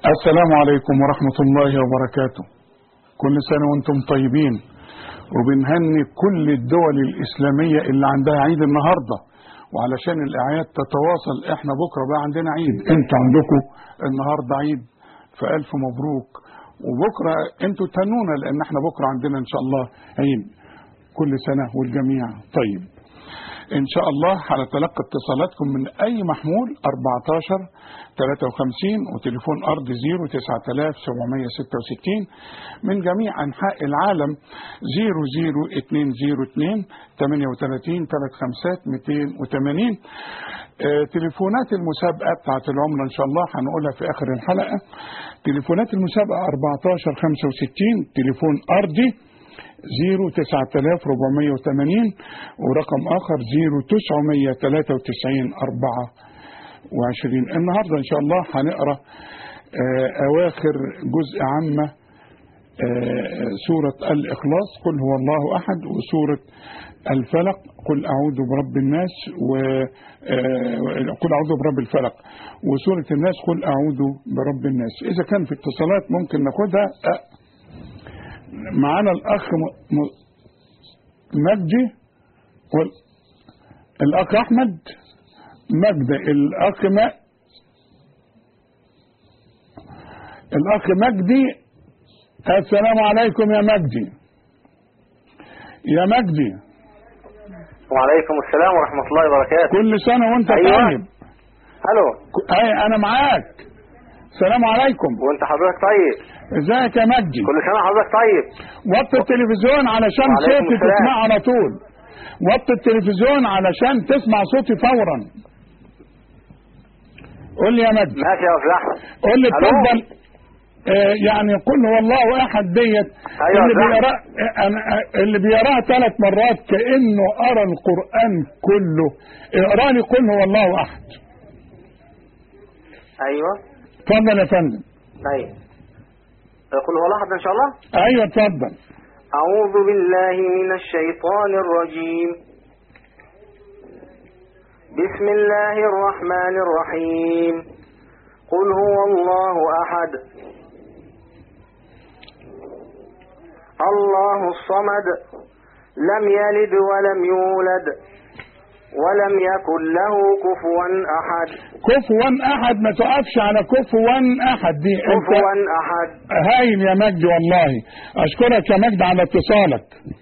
السلام عليكم ورحمة الله وبركاته. كل سنة وانتم طيبين، وبنهني كل الدول الإسلامية اللي عندها عيد النهاردة، وعلشان الأعياد تتواصل احنا بكرة بقى عندنا عيد، انتوا عندكم النهاردة عيد، فألف مبروك. وبكرة انتوا تهنونا لأن احنا بكرة عندنا إن شاء الله عيد. كل سنة والجميع طيب إن شاء الله. على تلقي اتصالاتكم من أي محمول 14 53 وتليفون أرض 09766 من جميع أنحاء العالم 00202 38 35 280. تليفونات المسابقة بتاعت العمرة إن شاء الله هنقولها في آخر الحلقة. تليفونات المسابقة 14 65 تليفون أرضي 09480 ورقم آخر 0993 24. النهاردة إن شاء الله هنقرأ أواخر جزء عامة سورة الإخلاص قل هو الله أحد، وسورة الفلق قل أعوذ برب الناس، قل أعوذ برب الفلق، وسورة الناس قل أعوذ برب الناس. إذا كان في اتصالات ممكن ناخدها. معانا الأخ مجدي والأخ أحمد مجدي، الأخ مجدي. السلام عليكم يا مجدي. يا مجدي. وعليكم السلام ورحمة الله وبركاته. كل سنة وانت أيوة. طيب. الو. أنا معاك. السلام عليكم. وانت حضرتك طيب؟ ازيك يا مجدي؟ كل سنة حضرتك طيب. وطي التلفزيون علشان صوتي تسمع على طول. وطي التلفزيون علشان تسمع صوتي فورا. قول لي يا مجدي. ماشي يا أستاذ أحمد. قول لي اتفضل. يعني قل هو الله احد ديت. أيوة اللي بيقراها 3 مرات كأنه قرا القرآن كله. اقرا لي قل هو الله احد. ايوه اتفضل يا فندم. ايوه قل هو الله احد ان شاء الله. ايوه اتفضل. اعوذ بالله من الشيطان الرجيم. بسم الله الرحمن الرحيم. قل هو الله احد الله الصمد لم يلد ولم يولد ولم يكن له كفوا احد. كفوا احد، ما تقفش على كفوا احد دي. كفوا احد. هايل يا مجدي والله. اشكرك يا مجدي على اتصالك.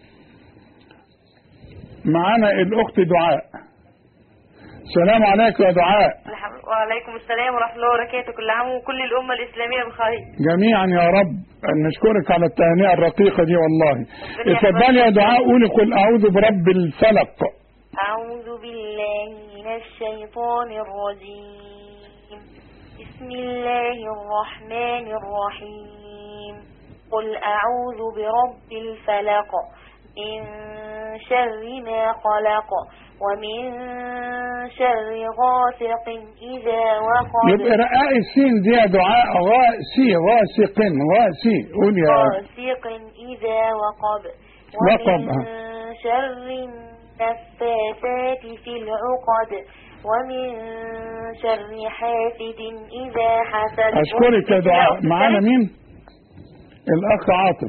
معانا الاخت دعاء. السلام عليكم يا دعاء. وعليكم السلام ورحمة الله وبركاته. كل عام وكل الأمة الإسلامية بخير جميعا يا رب. نشكرك على التهنئة الرقيقة دي والله. اتفضلي يا دعاء قولي قل أعوذ برب الفلق. أعوذ بالله من الشيطان الرجيم. بسم الله الرحمن الرحيم. قل أعوذ برب الفلق من شر ما خلق ومن شر غاسق إذا وقب. يبقى رقاق السين دي يا دعاء غاسي قول يا غاسق إذا وقب. ومن شر النفاثات في العقد ومن شر حاسد إذا حسد. أشكرك يا دعاء. معانا مين؟ الأخ عاطف.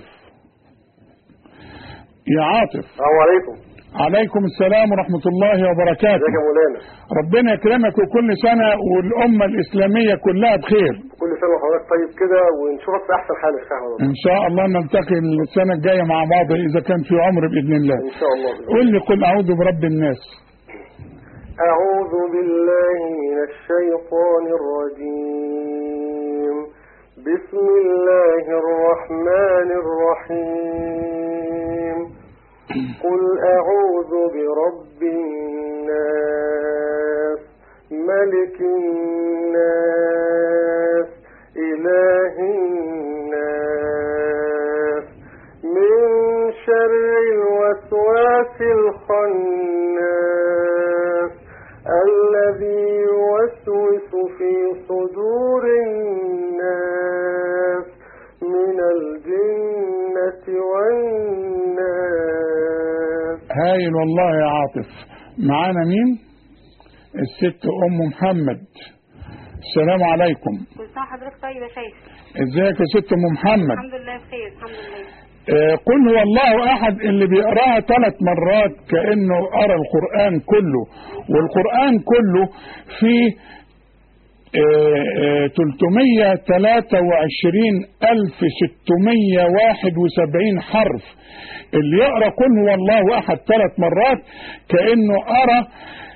يا عاطف. السلام عليكم. عليكم السلام ورحمة الله وبركاته. ازيك يا مولانا؟ ربنا يكرمك وكل سنة والأمة الإسلامية كلها بخير. كل سنة وحضرتك طيب كده ونشوفك في أحسن حال إن شاء الله. إن شاء الله نلتقي السنة الجاية مع بعض إذا كان في عمر بإذن الله. إن شاء الله. قل لي قل أعوذ برب الناس. أعوذ بالله من الشيطان الرجيم. بسم الله الرحمن الرحيم. قل أعوذ برب الناس ملك الناس إله الناس من شر الوسواس الخناس الذي يوسوس في صدور الناس من الجنة والناس. هايل والله يا عاطف. معانا مين؟ الست أم محمد. السلام عليكم. كل سنة حضرتك طيب يا شيخ؟ ازيك يا ست ام محمد؟ الحمد لله بخير الحمد لله. قل هو الله احد اللي بيقراها 3 مرات كأنه قرأ القرآن كله، والقرآن كله فيه 323,671 حرف. اللي يقرأ قل هو الله احد 3 مرات كأنه قرأ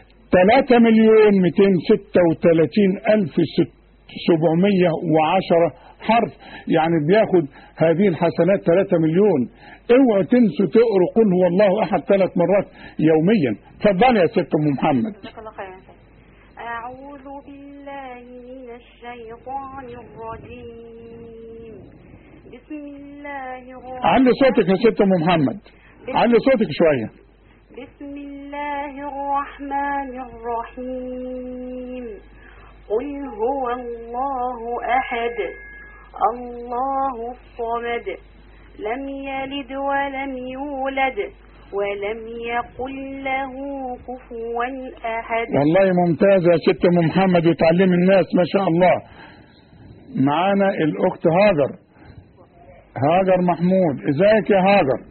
3,236,710 حرف، يعني بياخد هذه الحسنات 3 مليون. اوعوا تنسوا تقروا قل هو الله احد 3 مرات يوميا. اتفضلي يا ست ام محمد. جزاك الله خيرا. أعوذ بالله من الشيطان الرجيم. بسم الله الرحمن. علي صوتك يا ست ام محمد، علي صوتك شويه. بسم الله الرحمن الرحيم. قل هو الله أحد الله الصمد لم يلد ولم يولد ولم يقل له كفوا أحد. والله ممتازة يا ست ام محمد وتعلمي الناس ما شاء الله. معانا الأخت هاجر محمود. ازيك يا هاجر؟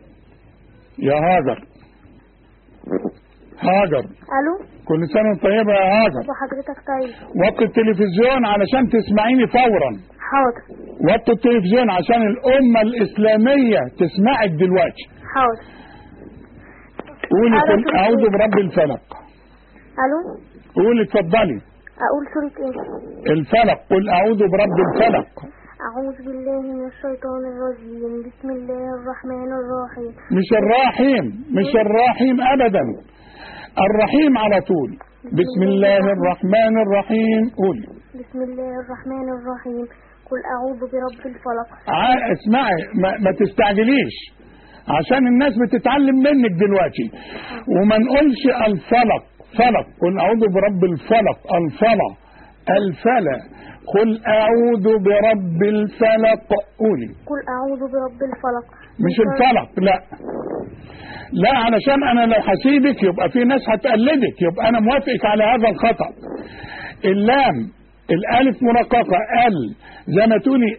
هاجر الو، كل سنة وانت طيبة يا هاجر. وحضرتك طيب. وطي التلفزيون علشان تسمعيني فورا. حاضر. وطي التلفزيون عشان الأمة الإسلامية تسمعك دلوقتي. حاضر. قولي قل أعوذ برب الفلق. الو، قولي اتفضلي. اقول سورة ايه؟ الفلق. قل أعوذ برب الفلق. اعوذ بالله من الشيطان الرجيم. بسم الله الرحمن الرحيم. مش الرحيم أبدا، الرحيم على طول. بسم الله الرحمن الرحيم. قولي بسم الله الرحمن الرحيم. قل اعوذ برب الفلق. اسمعي ما تستعجليش عشان الناس بتتعلم منك دلوقتي، وما نقولش الفلق فلق. قل اعوذ برب الفلق. الفلق. قل اعوذ برب الفلق. قولي قل اعوذ برب الفلق. مش الفلق، لا علشان انا لو هسيبك يبقى في ناس هتقلدك، يبقى انا موافقك على هذا الخطأ. اللام الالف مرققة زي ما تقولي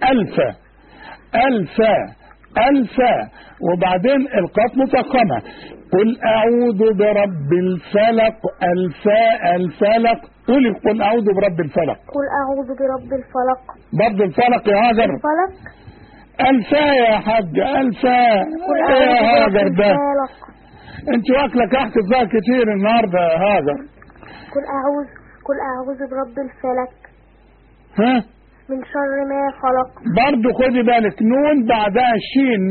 الفا وبعدين القاف مفخمة. قل اعوذ برب الفلق. الفلق. قولي قل اعوذ برب الفلق. قل اعوذ برب الفلق. برضه الفلق يا هاجر. الفلق. الفا يا حاجة الفا. ايه يا هاجر ده؟ انت واكله كحك الظاهر كتير النهارده يا هاجر. قل اعوذ برب الفلق. ها؟ من شر ما خلق. برضه خدي بالك نون بعدها شين.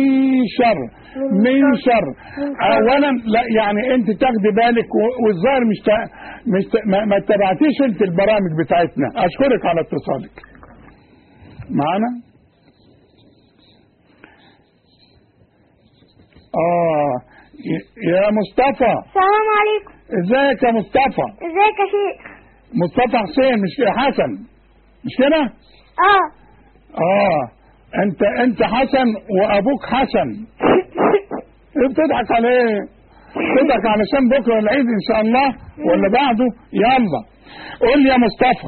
من شر. اولا لا يعني انت تاخدي بالك والظاهر ما تبعتيش انت البرامج بتاعتنا. اشكرك على اتصالك معانا. يا مصطفى. السلام عليكم. ازيك يا مصطفى؟ ازيك يا شيخ؟ مصطفى حسين مش حسن، مش كده؟ انت حسن وابوك حسن. ايه بتضحك عليه؟ بتضحك علشان بكره العيد ان شاء الله ولا بعده؟ يلا قول لي يا مصطفى.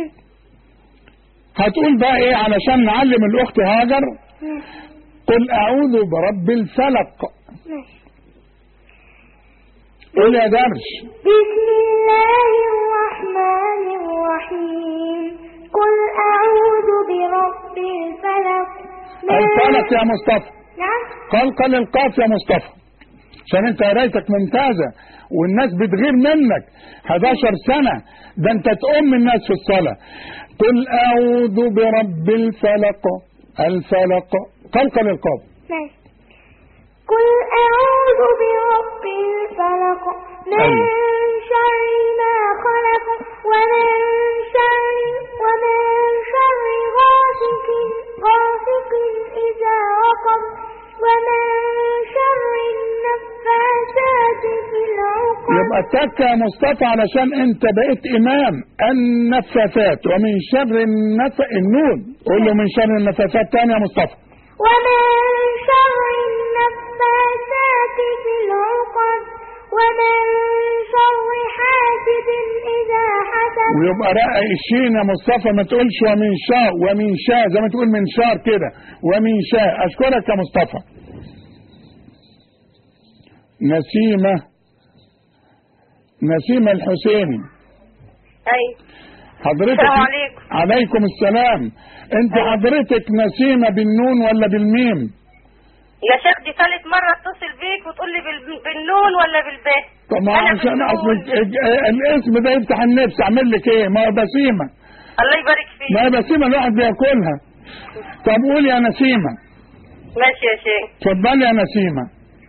هتقول بقى ايه علشان نعلم الاخت هاجر؟ قل اعوذ برب الفلق. قول يا درش. بسم الله الرحمن الرحيم. قل اعوذ برب الفلق. الفلق يا مصطفى. نعم. قلقل القاف يا مصطفى عشان انت قرايتك ممتازة والناس بتغير منك. 11 سنة ده انت تقوم الناس في الصلاة. قل اعوذ برب الفلق. الفلق. قلقل القاف. قل اعوذ برب الفلق من شر ما خلق ومن شر غاسق إذا وقب ومن شر النفاثات في العقد. يبقى تكة يا مصطفى علشان انت بقيت امام. النفاثات ومن شر النون. قول له من شر النفاثات تاني يا مصطفى. ومن شر النفاثات في العقد ومن شر حاسد إذا حسد. ويبقى رقق الشين يا مصطفى، ما تقولش ومن شاء، ومن شاء زي ما تقول من شار كده، ومن شاء. أشكرك يا مصطفى. نسيمة الحسيني. ايوه حضرتك. السلام عليكم. عليكم السلام. انت حضرتك نسيمة بالنون ولا بالميم؟ يا شيخ دي ثالث مرة اتصل بيك وتقول لي بالنون ولا بالباء. طب ما عشان اصل الاسم ده يفتح النفس، اعمل لك ايه؟ ما هو بسيمة. الله يبارك فيك. ما هي بسيمة الواحد بياكلها. طب قول يا نسيمة. ماشي يا شيخ. اتفضلي يا نسيمة.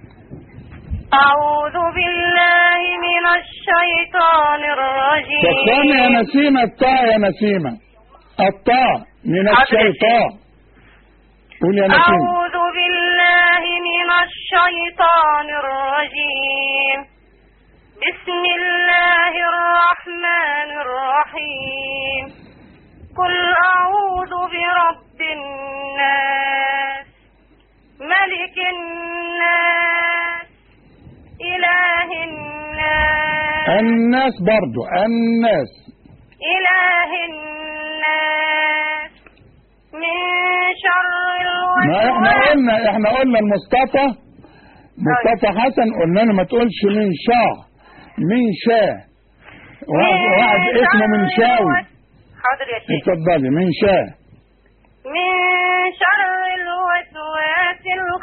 أعوذ بالله من الشيطان الرجيم. فكرني يا نسيمة الطاء يا نسيمة. الطاء من الشيطان. قول يا نسيمة. أعوذ بالله من الشيطان الرجيم. بسم الله الرحمن الرحيم. قل أعوذ برب الناس ملك الناس إله الناس. الناس برضو الناس. إله الناس من شر الوسواس. ما احنا قلنا المصطفى مصطفى حسن قلنا له ما تقولش من شاء، من شاء. واحد اسمه من شاوي. حاضر يا شيخ. اتفضلي. من شاء. من شر الوسواس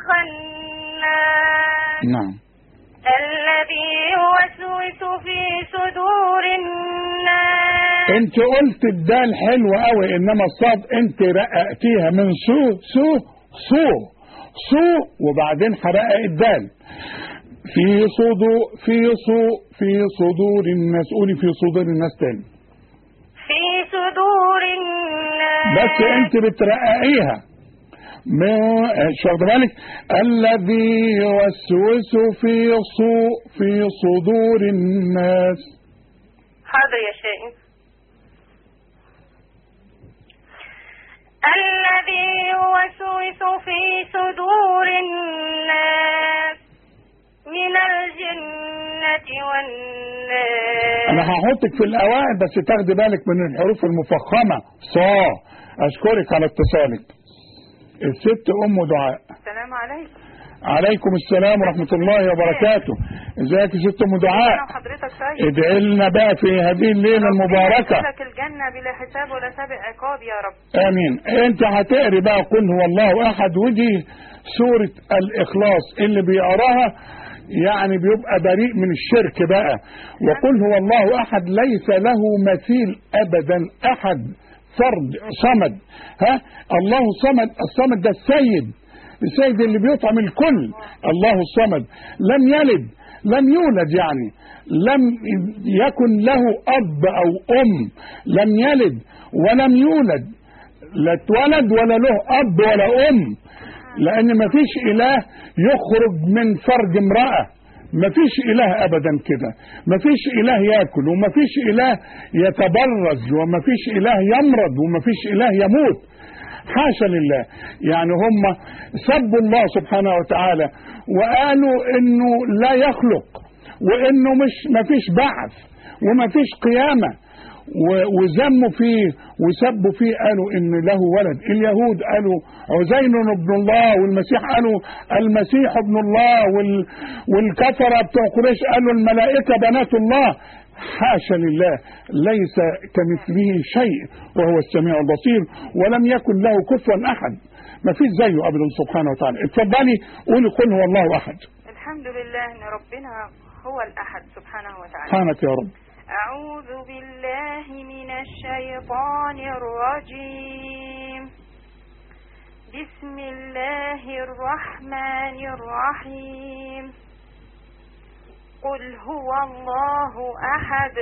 الخناس. نعم. الذي يوسوس في صدور الناس. انت قلت الدال حلوة قوي، انما الصاد انت رققتيها من سو وبعدين حرقق الدال. في صدور الناس. قولي في صدور الناس تاني. في صدور الناس. بس انت بترققيها. شو واخد بالك؟ الذي يوسوس في صدور الناس. حاضر يا شيخ. الذي يوسوس في صدور الناس من الجنة والناس. انا هحطك في الاوائل بس تاخدي بالك من الحروف المفخمة. اشكرك على اتصالك. الست ام دعاء. السلام عليكم. عليكم السلام ورحمة الله وبركاته. ازيك يا ست ام دعاء؟ حضرتك طيب. ادعي لنا بقى في هذه الليلة المباركة. لك الجنة بلا حساب ولا سابق عقاب يا رب. امين. انت هتقري بقى قل هو الله احد، ودي سورة الاخلاص اللي بيقراها يعني بيبقى بريء من الشرك بقى. وقل هو الله احد ليس له مثيل ابدا، احد فرد صمد. الله الصمد. الصمد ده السيد اللي بيطعم الكل. الله الصمد لم يلد لم يولد، يعني لم يكن له اب او ام. لم يلد ولم يولد، لا اتولد ولا له اب ولا ام. لان مفيش اله يخرج من فرج امرأة، مفيش اله ابدا كده. مفيش اله ياكل، ومفيش اله يتبرز، ومفيش اله يمرض، ومفيش اله يموت. حاشا لله. يعني هم سبوا الله سبحانه وتعالى وقالوا انه لا يخلق، وانه مفيش بعث ومفيش قيامة، وذموا فيه وسبوا فيه. قالوا ان له ولد. اليهود قالوا عزير ابن الله، والمسيح قالوا المسيح ابن الله، والكفرة بتوع قريش قالوا الملائكة بنات الله. حاشا لله، ليس كمثله شيء وهو السميع البصير، ولم يكن له كفوا احد. ما فيش زيه ابدا سبحانه وتعالى. اتفضلي قولي قل هو الله احد. الحمد لله ان ربنا هو الاحد سبحانه وتعالى. سبحانك يا رب. أعوذ بالله من الشيطان الرجيم. بسم الله الرحمن الرحيم. قل هو الله أحد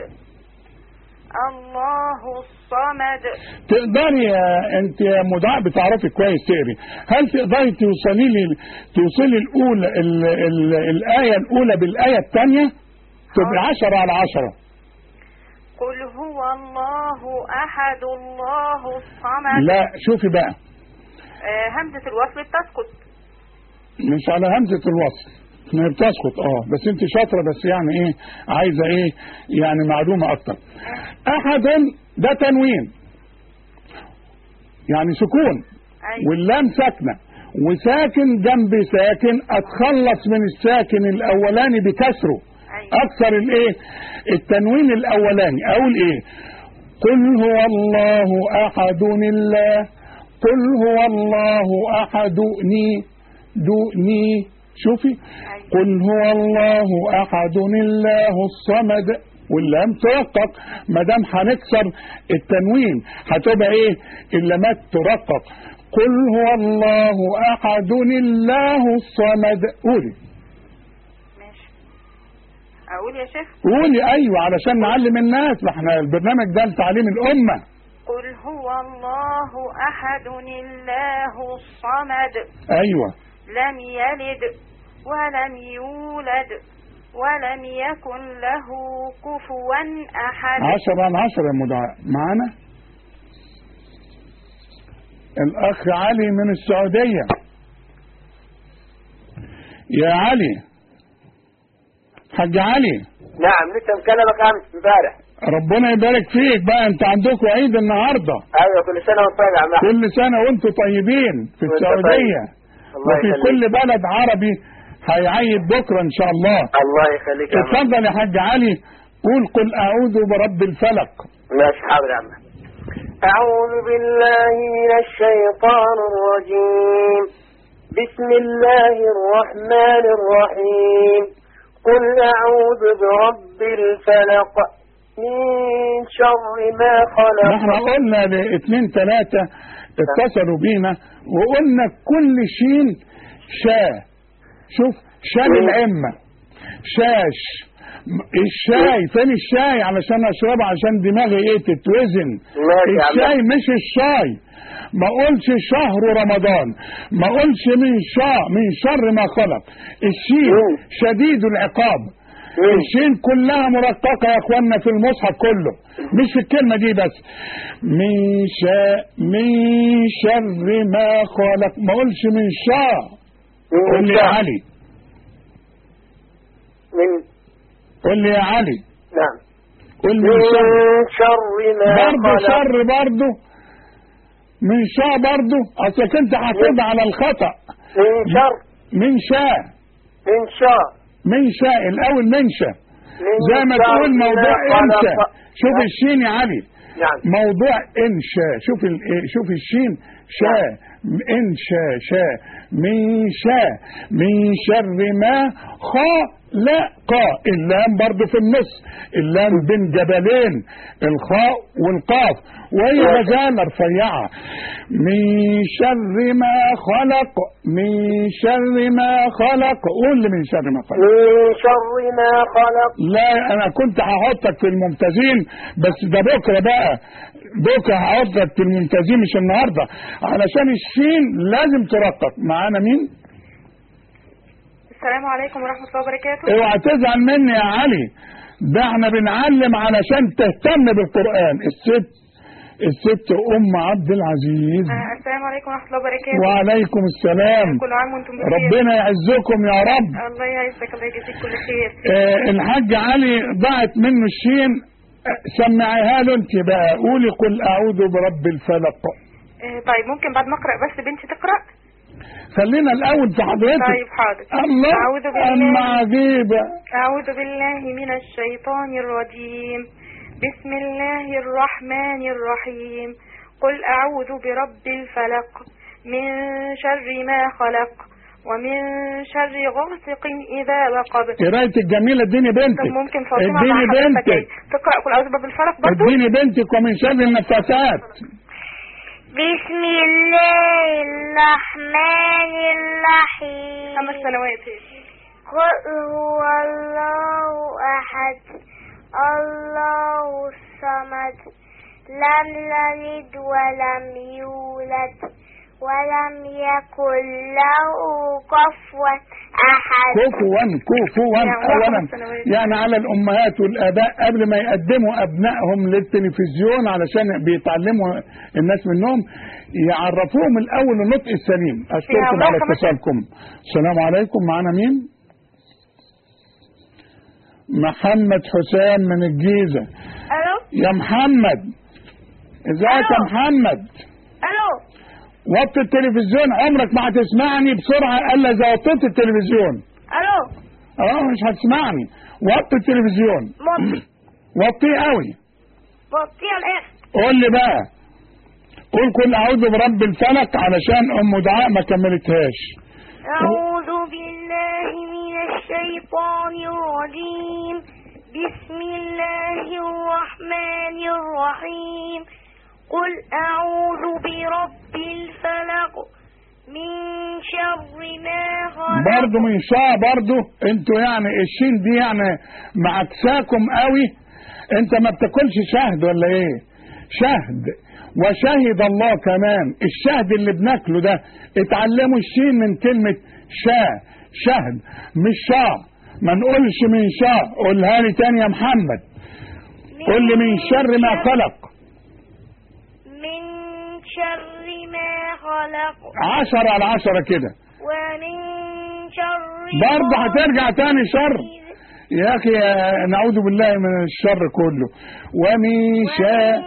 الله الصمد. تقدري انت يا مدعاء بتعرفي كويس تقري، هل تقدري توصلي الأولى الآية الأولى بالآية الثانية تبقى 10 على 10؟ قل هو الله أحد الله الصمد. لا شوفي بقى، همزة الوصل بتسقط. مش على همزة الوصل. ما بتسقط بس انت شاطره، بس يعني ايه عايزه ايه يعني معلومه اكتر. احد ده تنوين يعني سكون، واللام ساكنه وساكن جنب ساكن، اتخلص من الساكن الاولاني بكسره اكثر الايه التنوين الاولاني. اقول ايه؟ قل هو الله احد الله، قل هو الله احد دوني شوفي، قل هو الله احد الله الصمد، واللام ترقق. ما دام هنكسر التنوين هتبقى ايه؟ اللامات ترقق. قل هو الله احد الله الصمد. قولي. ماشي. اقول يا شيخ؟ قولي ايوه علشان نعلم الناس، ما احنا البرنامج ده لتعليم الامه. قل هو الله احد الله الصمد. ايوه. لم يلد ولم يولد ولم يكن له كفوا احد. 10 عن 10 يا مدعاء. معانا الاخ علي من السعوديه. يا علي، حاج علي. نعم لسه مكلمك امس امبارح. ربنا يبارك فيك بقى، انت عندكم عيد النهارده. ايوه كل سنه وانت طيب يا عم. كل سنه وانتم طيبين في السعوديه وفي كل بلد عربي هيعيد بكره ان شاء الله. الله يخليك يا عم. اتفضل يا حاج علي، قل اعوذ برب الفلق. ماشي حاضر يا عم. أعوذ بالله من الشيطان الرجيم. بسم الله الرحمن الرحيم. قل أعوذ برب الفلق من شر ما خلق. احنا قلنا ل2 3 اتصلوا بينا وقلنا كل شين شوف شال الأئمة شاش. الشاي فين الشاي علشان اشربه عشان دماغي ايه تتوزن. الشاي مش الشاي. ما قولش شهر رمضان، ما قولش من شر ما خلق. الشين شديد العقاب. الشين كلها مرققة يا اخوانا في المصحف كله، مش في الكلمة دي بس. من شر ما خلق، ما قولش من قول لي يا علي. قول لي يا علي. نعم. قول من شر ما برضه شر برضه من برضه، اصلك انت حافظ على الخطأ. من شاء الاول منشا زي ما تقول موضوع انشا. شوف الشين يا علي. نعم. موضوع انشا. شوف الشين انشا من شر ما خلق. اللام برضو في النص، اللام بين جبلين الخاء والقاف وهي غزالة رفيعة. من شر ما خلق، من شر ما خلق. قول لي من شر ما خلق. من شر ما خلق. لا انا كنت هحطك في الممتازين بس ده بكره بقى، بكره هحطك في الممتازين مش النهارده علشان الشين لازم ترقق. معانا مين؟ السلام عليكم ورحمة الله وبركاته. اوعى تزعل مني يا علي، ده احنا بنعلم علشان تهتم بالقرآن. الست ام عبد العزيز. السلام عليكم ورحمة الله وبركاته. وعليكم السلام. كل عام وانتم بخير. ربنا يعزكم يا رب. الله يعزك، الله يجزيك كل خير. الحاج علي ضاعت منه الشين، سمعيها له انت بقى. قولي قل اعوذ برب الفلق. طيب ممكن بعد ما اقرأ بس بنتي تقرأ؟ خلينا الاول في حضرتك. طيب حاضر. الله اما عجيبة. اعوذ بالله من الشيطان الرجيم. بسم الله الرحمن الرحيم. قل اعوذ برب الفلق من شر ما خلق ومن شر غاسق اذا وقب. قراية الجميلة اديني بنتك. طب ممكن فاطمة اديني بنتك تقرأ قل اعوذ برب الفلق برضه؟ اديني بنتك ومن شر النفاثات. بسم الله الرحمن الرحيم. 5 سنوات. قل هو الله أحد الله الصمد لم يلد ولم يولد ولم يكن له كفوا أحد. كفوا أولا يعني على الأمهات والآباء قبل ما يقدموا أبنائهم للتلفزيون علشان بيتعلموا الناس منهم يعرفوهم الأول النطق السليم. أشكركم على اتصالكم. السلام عليكم. معنا مين؟ محمد حسام من الجيزة. الو يا محمد، ازيك يا محمد؟ الو وطي التلفزيون، عمرك ما هتسمعني بسرعة الا اذا وطيت التلفزيون. الو مش هتسمعني. وطي التلفزيون، وطيه قوي. بطيء الاخر. قول لي بقى، قول كل اعوذ برب الفلق علشان ام دعاء ما كملتهاش. أعوذ بالله من الشيطان الرجيم. بسم الله الرحمن الرحيم. قل أعوذ برب الفلق من شر ما خلق. برضه من شاء، برضه انتوا يعني الشين دي يعني معكساكم قوي. انت ما بتاكلش شهد ولا ايه؟ شهد وشهد الله كمان. الشهد اللي بناكله ده اتعلموا الشين من كلمة شهد مش شاء. ما نقولش من شاء. قولها لي تاني يا محمد. قول لي من شر ما خلق. من شر ما خلق. 10 على 10 كده. ومن شر برضه هترجع تاني شر يا اخي. نعوذ بالله من الشر كله. ومن شر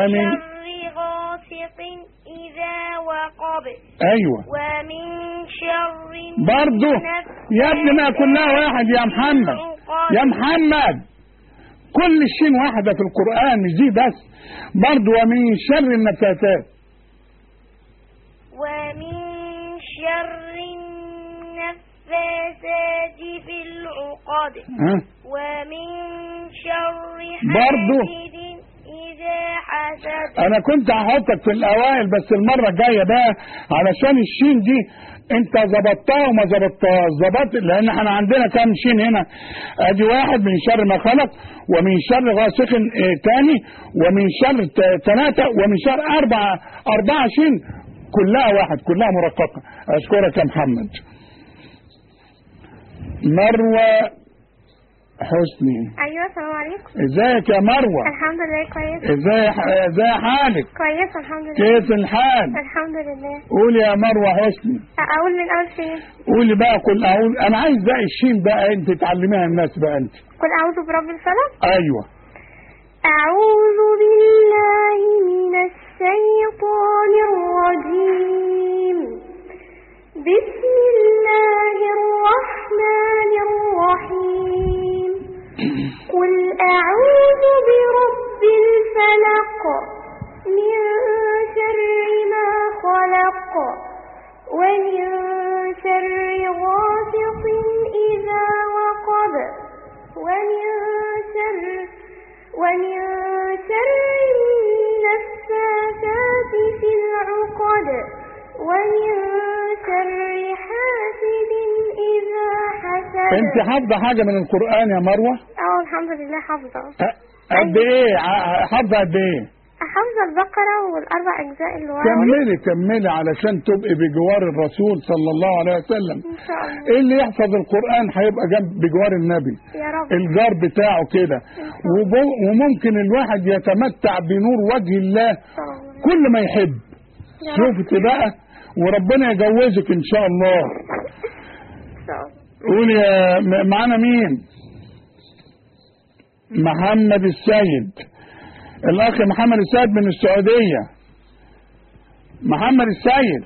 غاسق إذا وقب. ايوه ومن شر برضه يا ابني ما كلها واحد يا محمد. يا محمد كل الشين واحدة في القرآن مش دي بس. برضه ومن شر النفاثات. ومن شر النفاثات في العقد. ومن شر حاسد إذا حسد. انا كنت هحطك في الاوائل بس المرة الجاية بقى علشان الشين دي انت ظبطتها وما ظبطتهاش. ظبطت لان احنا عندنا كام شين هنا. ادي واحد من شر ما خلق، ومن شر غاسق تاني، ومن شر 3، ومن شر 4 شين كلها واحد، كلها مرققة. اشكرك يا محمد. مروة حسني. ايوه السلام عليكم. ازيك يا مروة؟ الحمد لله كويس. ازاي حالك؟ كويس الحمد لله. كيف الحال؟ الحمد لله. قولي يا مروة حسني. اقول من اول فين؟ قولي بقى قل اعوذ. انا عايز بقى الشين بقى انت تعلميها الناس بقى انت. قل اعوذ برب الفلق. ايوه. اعوذ بالله من الشيطان الرجيم. بسم الله الرحمن الرحيم. قل أعوذ برب الفلق من شر ما خلق. ومن شر غاسق إذا وقب. ومن شر النفاثات في العقد. ومن شر حاسد إذا حسد. انت حافظة حاجة من القرآن يا مروة؟ الحمد لله حافظة. قد ايه؟ حافظة قد ايه؟ حافظة البقرة والأربع أجزاء اللي ورا. كملي علشان تبقي بجوار الرسول صلى الله عليه وسلم. إن شاء الله. ايه اللي يحفظ القرآن هيبقى بجوار النبي. يا رب. الجار بتاعه كده. وممكن الواحد يتمتع بنور وجه الله كل ما يحب. شوفت بقى وربنا يجوزك ان شاء الله. قولي يا معانا مين؟ محمد السيد. الاخ محمد السيد من السعودية. محمد السيد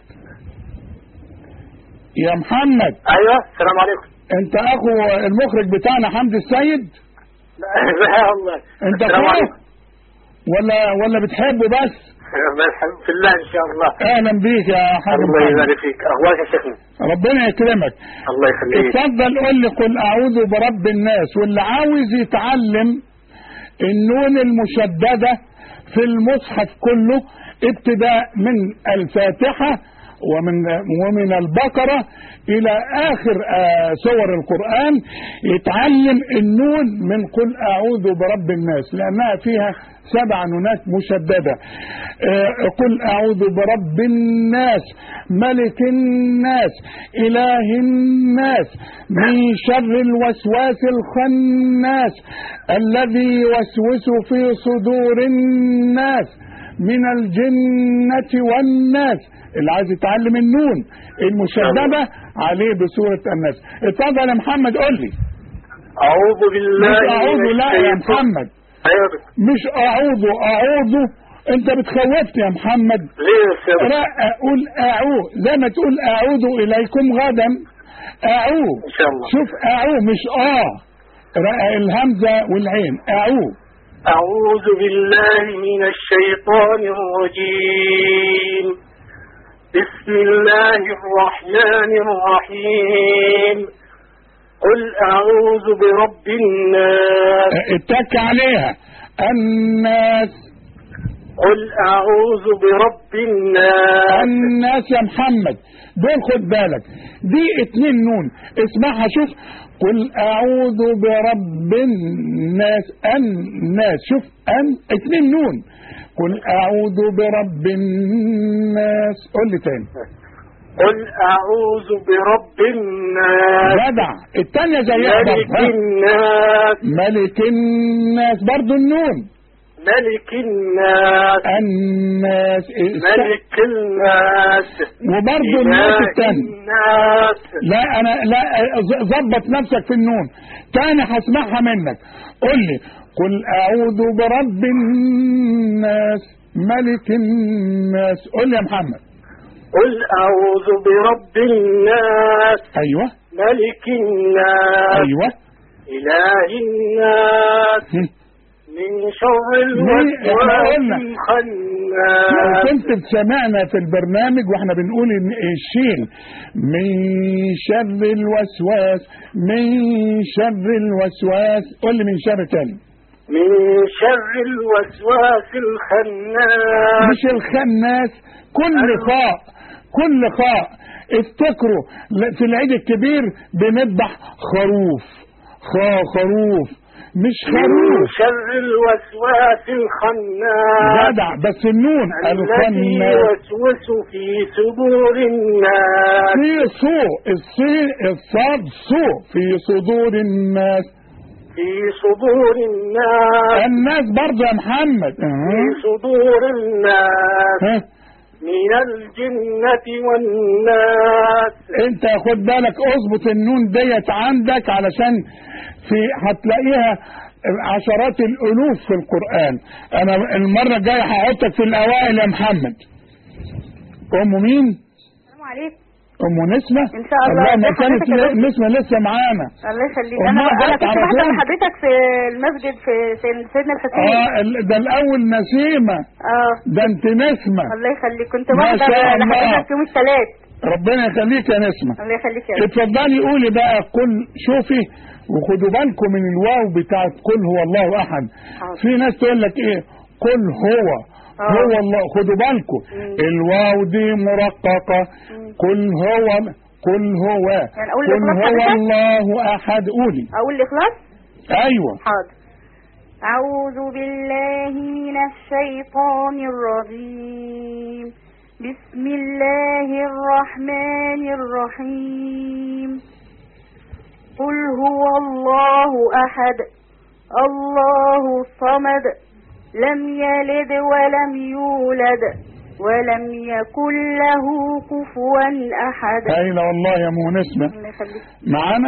يا محمد. ايوه السلام عليكم. انت اخو المخرج بتاعنا حمد السيد؟ لا والله. انت اخوه ولا بتحبه بس؟ في الله ان شاء الله. اهلا بيك يا حاج. الله يبارك فيك. اخبارك يا شيخنا؟ ربنا يكرمك. الله يخليك. اتفضل قول لي قل اعوذ برب الناس. واللي عاوز يتعلم النون المشددة في المصحف كله ابتداء من الفاتحة ومن البقرة إلى آخر سور القرآن يتعلم النون من قل أعوذ برب الناس لأنها فيها 7 نونات مشددة. قل أعوذ برب الناس ملك الناس إله الناس من شر الوسواس الخناس الذي يوسوس في صدور الناس من الجنة والناس. اللي عايز يتعلم النون المشددة عليه بسورة الناس. اتفضل يا محمد قول لي. أعوذ بالله مش أعوذ، لا يا محمد، أيوة. مش أعوذ أنت بتخوفت يا محمد. ليه يا لا أقول أعوذ زي ما تقول أعوذ إليكم غدا. أعوذ إن شاء الله. شوف أعوذ مش رقق الهمزة والعين. أعوذ بالله من الشيطان الرجيم. بسم الله الرحمن الرحيم. قل أعوذ برب الناس. اتك عليها الناس. قل أعوذ برب الناس يا محمد، دول خد بالك دي 2 نون، اسمعها شوف. قل أعوذ برب الناس. الناس شوف 2 نون. قل أعوذ برب الناس. قل لي تاني. قل أعوذ برب الناس. جدع. التانية زيها ملك الناس. ملك الناس برضو النون. ملك الناس. الناس. ملك الناس. وبرضو الناس التاني. الناس. لا ظبط نفسك في النون تاني هسمعها منك. قل لي قل أعوذ برب الناس ملك الناس. قل لي يا محمد. قل أعوذ برب الناس. أيوة. ملك الناس. أيوة. إله الناس. من شر الوسواس الخناس. لو كنت بتسمعنا في البرنامج واحنا بنقول الشين من شر الوسواس. من شر الوسواس. قل لي من شر تاني. من شر الوسواس الخناس. مش الخناس. كل خاء افتكروا في العيد الكبير بنذبح خروف. خروف مش خروف. من شر الوسواس الخناس. جدع بس النون الذي يوسوس في صدور الناس. في الصاد في صدور الناس. في صدور الناس. الناس برضه يا محمد. في صدور الناس. من الجنة والناس. انت خد بالك اظبط النون ديت عندك علشان هتلاقيها عشرات الالوف في القرآن. انا المرة الجاية هحطك في الاوائل يا محمد. مين؟ السلام عليكم. نسمة. ان شاء الله. ما كانت نسمة لسه معانا. الله يخليك. انا كنت بحضر حضرتك في المسجد في سيدنا الحسين. ده الاول نسيمة. ده انت نسمة. الله يخليك. كنت بحضر لحضرتك يوم الثلاث. ربنا يخليك يا نسمة. الله يخليك يا اتفضلي قولي بقى. شوفي وخدوا بالكم من الواو بتاعت قل هو الله احد. في ناس تقول لك ايه قل هو الله. خدوا بالكم الواو دي مرققة. قل هو يعني قل هو الله احد. قولي. اقول الاخلاص. ايوه حاضر. اعوذ بالله من الشيطان الرجيم. بسم الله الرحمن الرحيم. قل هو الله احد الله الصمد لم يلد ولم يولد ولم يكن له كفوا احد. هايله والله يا نسمة. معانا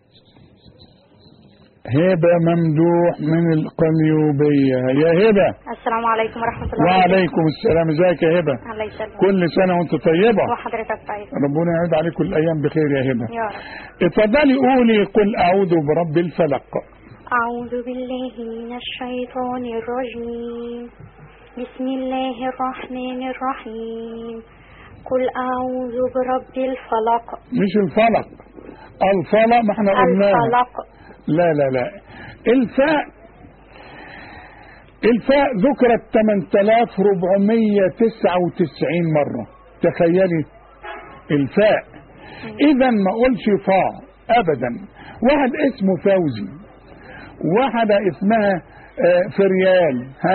هبة ممدوح من القليوبية. يا هبة. السلام عليكم ورحمة الله. وعليكم السلام. ازيك يا هبة؟ الله يسلمك. كل سنة وانت طيبة. وحضرتك طيب. ربنا يعيد عليكم الأيام بخير يا هبة. يا رب. اتفضلي قولي قل أعوذ برب الفلق. أعوذ بالله من الشيطان الرجيم. بسم الله الرحمن الرحيم. قل أعوذ برب الفلق. مش الفلق. الفلق ما احنا قلناها. الفلق. لا الفاء ذكرت 8499 مرة. تخيلي الفاء. اذا ما قلش فاء ابدا. واحد اسمه فوزي، واحدة اسمها فريال.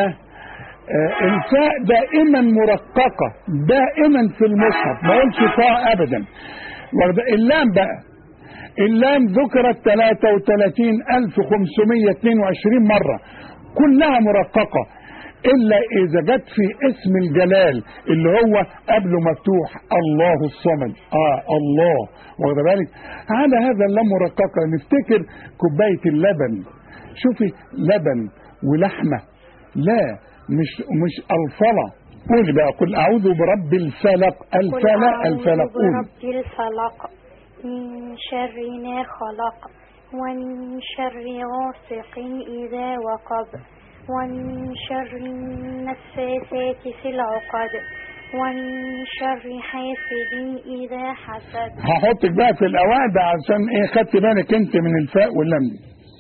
الفاء دائما مرققة دائما في المصحف. ما قلش فاء ابدا. اللام بقى اللام ذكرت 33,522 مرة كلها مرققة. الا اذا جت في اسم الجلال اللي هو قبله مفتوح الله الصمد. الله، واخد بالك؟ على هذا اللام مرققه نفتكر كوبايه اللبن. شوفي لبن ولحمه، لا مش الفلا. قولي بقى قل اعوذ برب الفلق. الفلق قولي برب الفلق من شر ما خلق ومن شر غاسق إذا وقب ومن شر النفاثات في العقد ومن شر حاسد إذا حسد. هحطك بقى في الأوائل ده عشان ايه خدت بالك انت من الفاء واللام دي.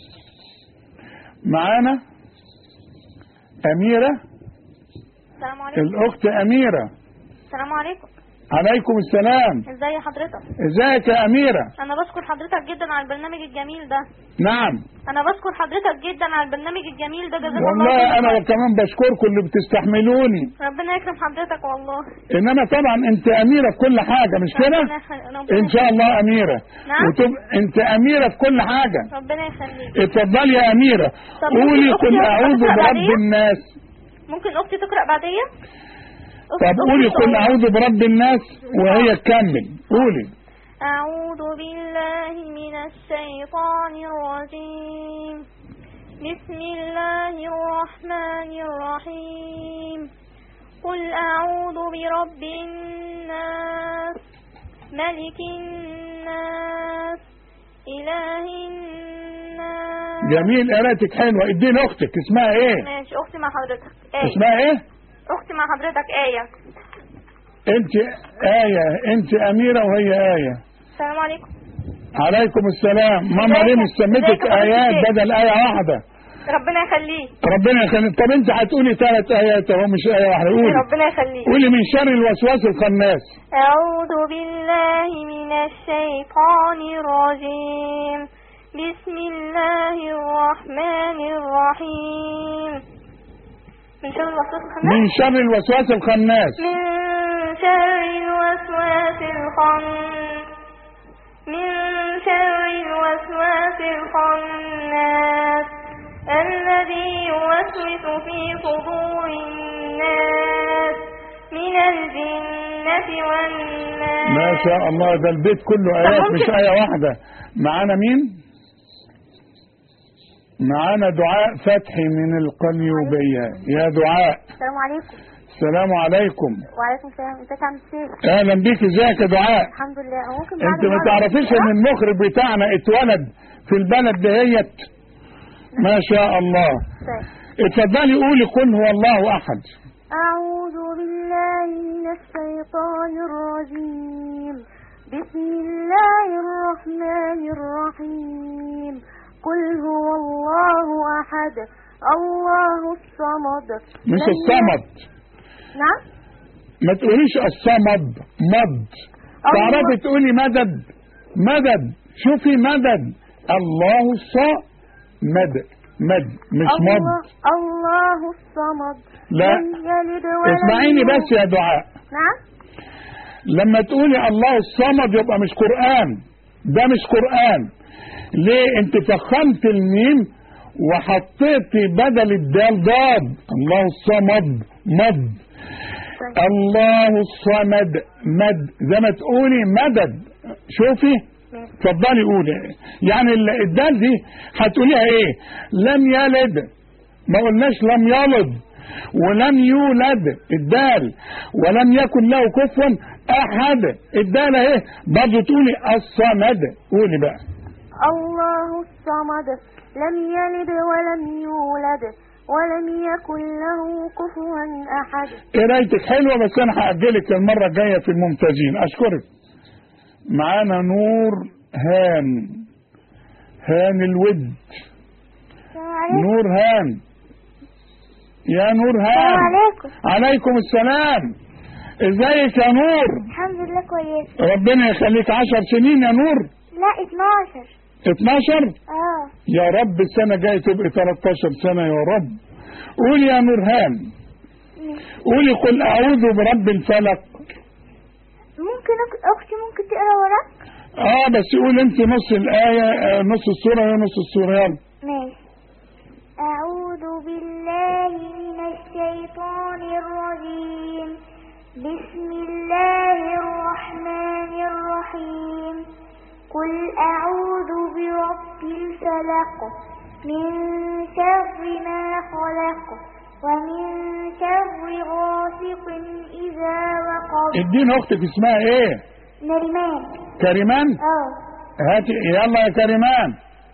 معانا أميرة. السلام عليكم. الأخت أميرة. السلام عليكم. عليكم السلام. ازي حضرتك؟ ازيك يا أميرة؟ انا بشكر حضرتك جدا على البرنامج الجميل ده. نعم. انا بشكر حضرتك جدا على البرنامج الجميل ده، جزاك الله والله أنا كمان بشكركم اللي بتستحملوني. ربنا يكرم حضرتك والله. إنما طبعا أنت أميرة في كل حاجة، مش كده؟ إن شاء الله أميرة. نعم. أنت أميرة في كل حاجة. ربنا يخليك. اتفضلي يا أميرة. قولي قل أعوذ برب الناس. ممكن أختي تقرأ بعدية؟ طب قولي قل أعوذ برب الناس وهي تكمل. قولي. أعوذ بالله من الشيطان الرجيم. بسم الله الرحمن الرحيم. قل أعوذ برب الناس ملك الناس إله الناس. جميل، قراءتك حلوة. اديني أختك اسمها إيه؟ ماشي، أختي مع حضرتك آية. اسمها إيه؟ أختي مع حضرتك آية. أنت آية، أنت أميرة وهي آية. السلام عليكم. عليكم السلام. ماما ليه مش سميتك آيات بدل آية واحدة؟ ربنا يخليك. ربنا يخليك. طب أنت هتقولي 3 آيات أهو مش آية واحدة. قولي. ربنا يخليك. قولي من شر الوسواس الخناس. أعوذ بالله من الشيطان الرجيم. بسم الله الرحمن الرحيم. من شر الوسواس الخناس. من شر الوسواس الخناس. من شر الوسواس الخناس. من شر الوسواس الخناس الذي يوسوس في صدور الناس من الجنة والناس. ما شاء الله، ده البيت كله آيات مش آية واحدة. معانا مين؟ معانا دعاء فتحي من القليوبية. يا دعاء. السلام عليكم. السلام عليكم. وعليكم السلام. ازيك يا عم الشيخ؟ اهلا بيك. ازيك يا دعاء؟ الحمد لله. ممكن انت ما تعرفيش ان المخرج بتاعنا اتولد في البلد دهيت؟ ما شاء الله. اتفضلي قولي قل هو الله احد. أعوذ بالله من الشيطان الرجيم. بسم الله الرحمن الرحيم. قل هو الله أحد الله الصمد. مش الصمد. نعم. ما تقوليش الصمد، مد. تعرفي تقولي مدد. مدد. شوفي مدد. الله الصمد. مد مش مد. الله الصمد. لا، اسمعيني بس يا دعاء. نعم. لما تقولي الله الصمد يبقى مش قرآن. ده مش قرآن. ليه؟ انت فخمت الميم وحطيتي بدل الدال ضاد. الله الصمد مد. الله الصمد مد زي ما تقولي مدد. شوفي اتفضلي قولي. يعني الدال دي هتقوليها ايه؟ لم يلد، ما قلناش لم يلد، ولم يولد الدال، ولم يكن له كفوا احد الدال اهي. برضه تقولي الصمد. قولي بقى. الله الصمد لم يلد ولم يولد ولم يكن له كفوا احد. قرايتك حلوه بس انا هاجلك المره الجايه في الممتازين. اشكرك. معانا نور هان. هان الود. نور هان. يا نور هان. عليكم. عليكم السلام. ازيك يا نور؟ الحمد لله كويس. ربنا يخليك. 10 سنين يا نور؟ لا 12. 12؟ يا رب السنة جاية تبقى 13 سنة يا رب. قولي يا نورهان. قولي قل أعوذ برب الفلق. ممكن أختي ممكن تقرأ وراك؟ بس قول انت نص الآية، نص السورة ونص السورة. يلا. ماشي. أعوذ بالله من الشيطان الرجيم. بسم الله الرحمن الرحيم. قل أعوذ برب الفلق من شر ما خلق ومن شر غاسق إذا وقب. ادينا اختك اسمها ايه؟ نريمان. كريمان؟ هاتي يلا يا كريمان.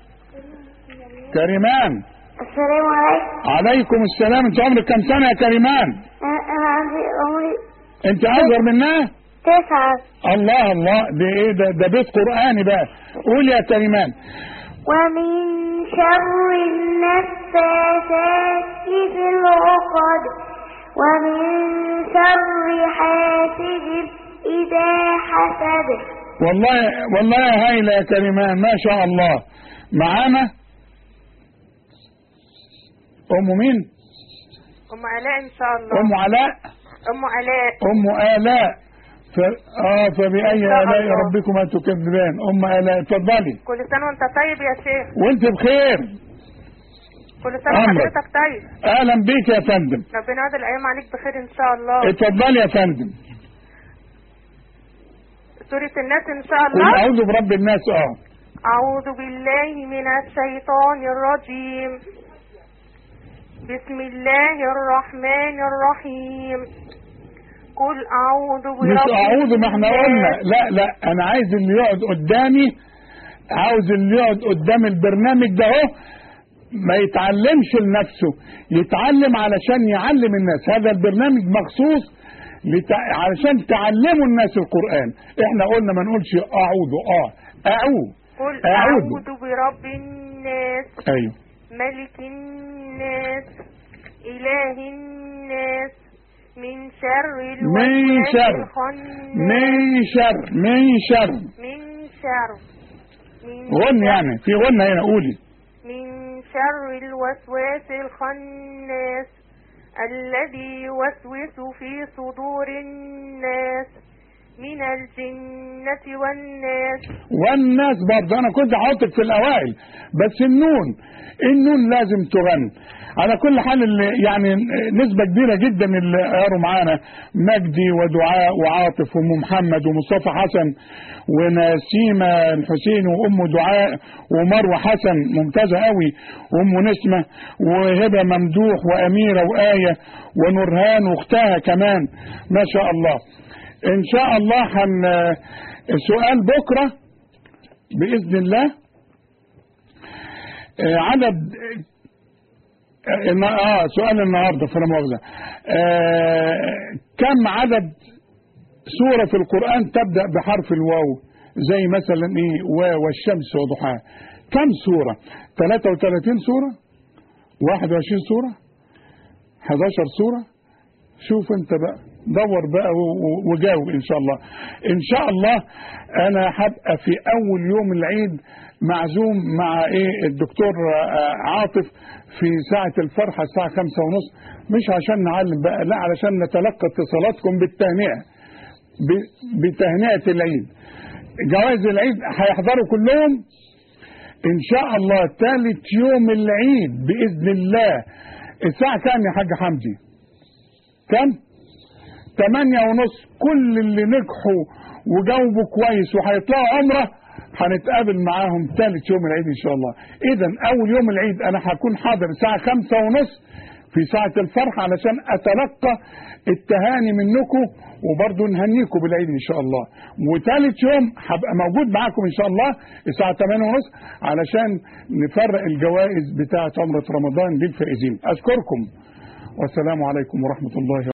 كريمان. السلام عليكم. عليكم السلام. انت عمرك كم سنة يا كريمان؟ أنا عندي عمري انت اصغر منها؟ 9. الله الله، ده ايه ده بيت قرآني بقى. قول يا كريمان. ومن شر النفاثات في العقد ومن شر حاسد إذا حسد. والله يا هايلة يا كريمان، ما شاء الله. معانا أم مين؟ أم آلاء إن شاء الله. أم علاء. أم آلاء. أم آلاء. فبأي آلاء ربكما تكذبان. أم آلاء اتفضلي. كل سنة وأنت طيب يا شيخ. وأنت بخير. كل سنة وحضرتك طيب. أهلا بيك يا فندم. ربنا يعود الأيام عليك بخير إن شاء الله. اتفضلي يا فندم. سورة الناس إن شاء الله. قل أعوذ برب الناس. أعوذ بالله من الشيطان الرجيم. بسم الله الرحمن الرحيم. قل أعوذ برب الناس. مش أعوذ، ما احنا قلنا. لا أنا عايز اللي يقعد قدامي، عاوز اللي يقعد قدام البرنامج ده اهو ما يتعلمش لنفسه، يتعلم علشان يعلم الناس. هذا البرنامج مخصوص علشان تعلموا الناس القرآن. احنا قلنا ما نقولش أعوذ. قل أعوذ برب الناس. أيوه. ملك الناس إله الناس من شر الوسواس الخناس. من شر غن، يعني في غنة هنا. قولي. من شر الوسواس الخناس الذي يوسوس في صدور الناس من الجنة والناس برضه أنا كنت هحطك في الأوائل، بس النون لازم تغن. على كل حال يعني نسبة كبيرة جدا اللي قاروا معانا مجدي ودعاء وعاطف وأم محمد ومصطفى حسن ونسيمة الحسين وأم دعاء ومروة حسن ممتازة قوي وأم نسمة وهبة ممدوح وأميرة وآية ونورهان واختها كمان ما شاء الله. إن شاء الله سؤال بكرة بإذن الله. عدد سؤال النهارده فلا مؤاخذة. كم عدد سورة في القرآن تبدأ بحرف الواو؟ زي مثلا ايه والشمس وضحاها. كم سورة؟ 33 سورة، 21 سورة، 11 سورة. شوف انت بقى، دور بقى وجاوب ان شاء الله. ان شاء الله انا هبقى في اول يوم العيد معزوم مع الدكتور عاطف في ساعة الفرحة الساعة 5:30، مش عشان نعلم بقى، لا علشان نتلقى اتصالاتكم بتهنئة العيد. جوائز العيد هيحضروا كلهم ان شاء الله ثالث يوم العيد بإذن الله. الساعة كام يا حاج حمدي؟ كام؟ 8:30. كل اللي نجحوا وجاوبوا كويس وهيطلعوا عمره هنتقابل معاهم ثالث يوم العيد ان شاء الله. اذا اول يوم العيد انا هكون حاضر الساعة 5:30 في ساعة الفرحة علشان اتلقى التهاني منكم وبرضه نهنيكم بالعيد ان شاء الله. وثالث يوم هبقى موجود معاكم ان شاء الله الساعة 8:30 علشان نفرق الجوائز بتاعة عمرة رمضان للفائزين. اشكركم والسلام عليكم ورحمة الله.